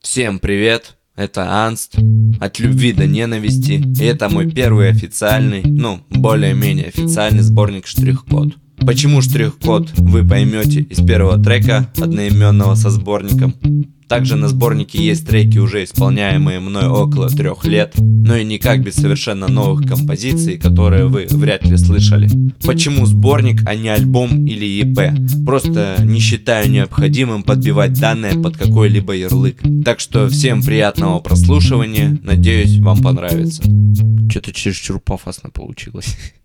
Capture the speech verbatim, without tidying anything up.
Всем привет, это Анст, от любви до ненависти, и это мой первый официальный, ну, более-менее официальный сборник «Штрих-код». Почему штрих-код, вы поймете из первого трека, одноименного со сборником. Также на сборнике есть треки, уже исполняемые мной около трех лет, но и никак без совершенно новых композиций, которые вы вряд ли слышали. Почему сборник, а не альбом или и пи? Просто не считаю необходимым подбивать данные под какой-либо ярлык. Так что всем приятного прослушивания, надеюсь, вам понравится. Что-то чересчур пафосно получилось.